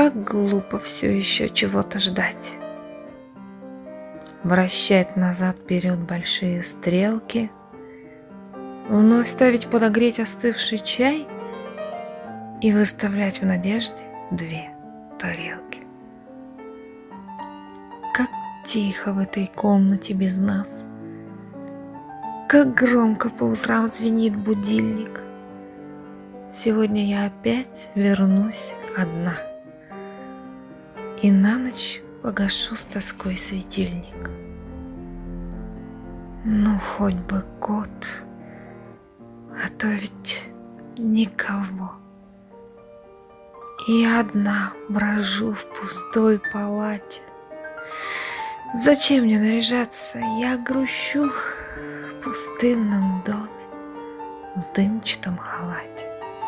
Как глупо все еще чего-то ждать. Вращать назад-вперед большие стрелки, вновь ставить подогреть остывший чай и выставлять в надежде 2 тарелки. Как тихо в этой комнате без нас, как громко по утрам звенит будильник. Сегодня я опять вернусь одна и на ночь погашу с тоской светильник. Ну, хоть бы год, а то ведь никого. И одна брожу в пустой палате. Зачем мне наряжаться? Я грущу в пустынном доме, в дымчатом халате.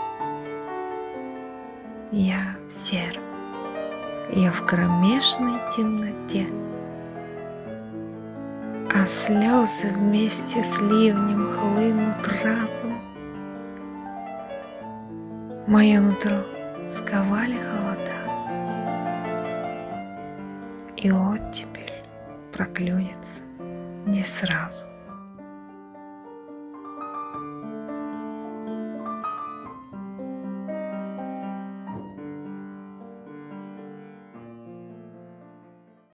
Я в сером, я в кромешной темноте, а слезы вместе с ливнем хлынут разом. Мое нутро сковали холода, и оттепель проклюнется не сразу.